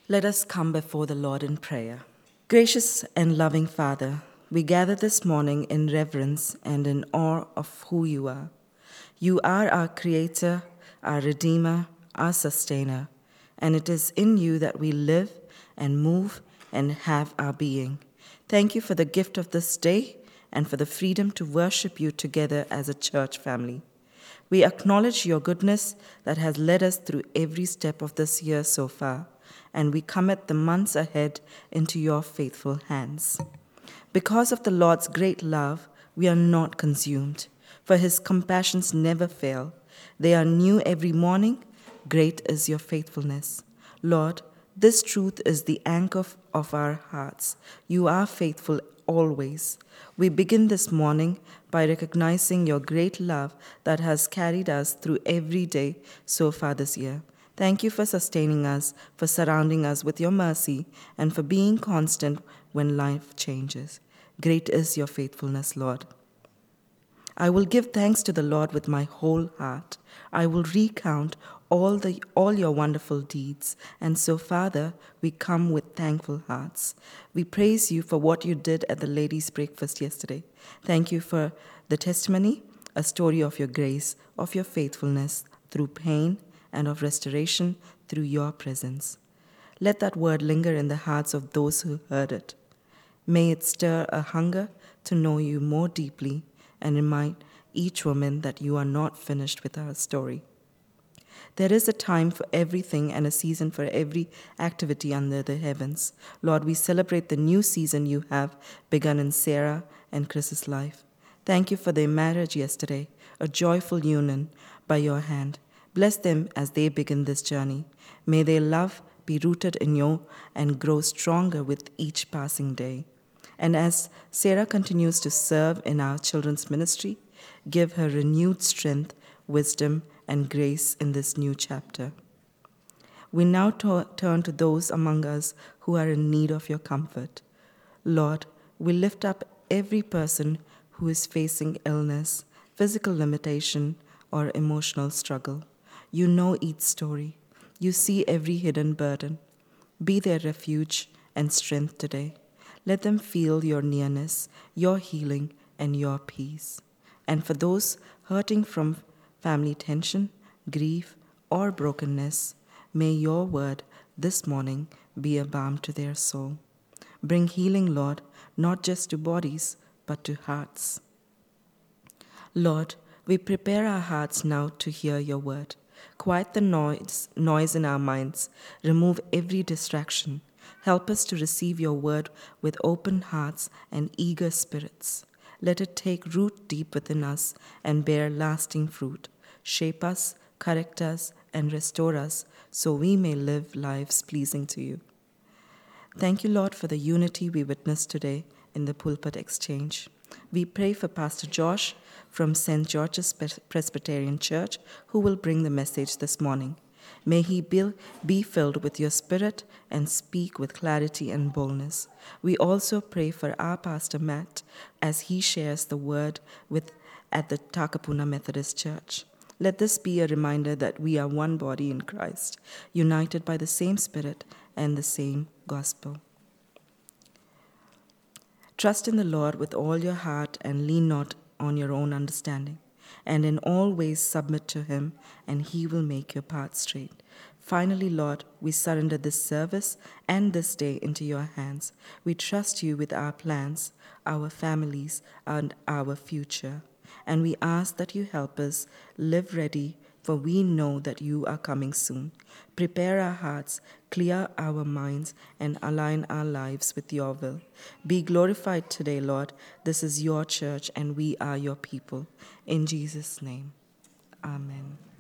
Let us come before the Lord in prayer. Gracious and loving Father, we gather this morning in reverence and in awe of who you are. You are our Creator, our Redeemer, our Sustainer, and it is in you that we live and move and have our being. Thank you for the gift of this day and for the freedom to worship you together as a church family. We acknowledge your goodness that has led us through every step of this year so far, and we commit the months ahead into your faithful hands. Because of the Lord's great love, we are not consumed, for his compassions never fail. They are new every morning. Great is your faithfulness. Lord, this truth is the anchor of our hearts. You are faithful always. We begin this morning by recognizing your great love that has carried us through every day so far this year. Thank you for sustaining us, for surrounding us with your mercy, and for being constant when life changes. Great is your faithfulness, Lord. I will give thanks to the Lord with my whole heart. I will recount all your wonderful deeds. And so, Father, we come with thankful hearts. We praise you for what you did at the ladies' breakfast yesterday. Thank you for the testimony, a story of your grace, of your faithfulness through pain, and of restoration through your presence. Let that word linger in the hearts of those who heard it. May it stir a hunger to know you more deeply and remind each woman that you are not finished with our story. There is a time for everything and a season for every activity under the heavens. Lord, we celebrate the new season you have begun in Sarah and Chris's life. Thank you for their marriage yesterday, a joyful union by your hand. Bless them as they begin this journey. May their love be rooted in you and grow stronger with each passing day. And as Sarah continues to serve in our children's ministry, give her renewed strength, wisdom, and grace in this new chapter. We now turn to those among us who are in need of your comfort. Lord, we lift up every person who is facing illness, physical limitation, or emotional struggle. You know each story. You see every hidden burden. Be their refuge and strength today. Let them feel your nearness, your healing, and your peace. And for those hurting from family tension, grief, or brokenness, may your word this morning be a balm to their soul. Bring healing, Lord, not just to bodies, but to hearts. Lord, we prepare our hearts now to hear your word. Quiet the noise in our minds. Remove every distraction. Help us to receive your word with open hearts and eager spirits. Let it take root deep within us and bear lasting fruit. Shape us, correct us, and restore us so we may live lives pleasing to you. Thank you, Lord, for the unity we witnessed today in the pulpit exchange. We pray for Pastor Josh from St. George's Presbyterian Church, who will bring the message this morning. May he be filled with your spirit and speak with clarity and boldness. We also pray for our Pastor Matt as he shares the word at the Takapuna Methodist Church. Let this be a reminder that we are one body in Christ, united by the same Spirit and the same gospel. Trust in the Lord with all your heart and lean not on your own understanding, and in all ways submit to him, and he will make your path straight. Finally, Lord, we surrender this service and this day into your hands. We trust you with our plans, our families, and our future. And we ask that you help us live ready, for we know that you are coming soon. Prepare our hearts, clear our minds, and align our lives with your will. Be glorified today, Lord. This is your church, and we are your people. In Jesus' name, amen.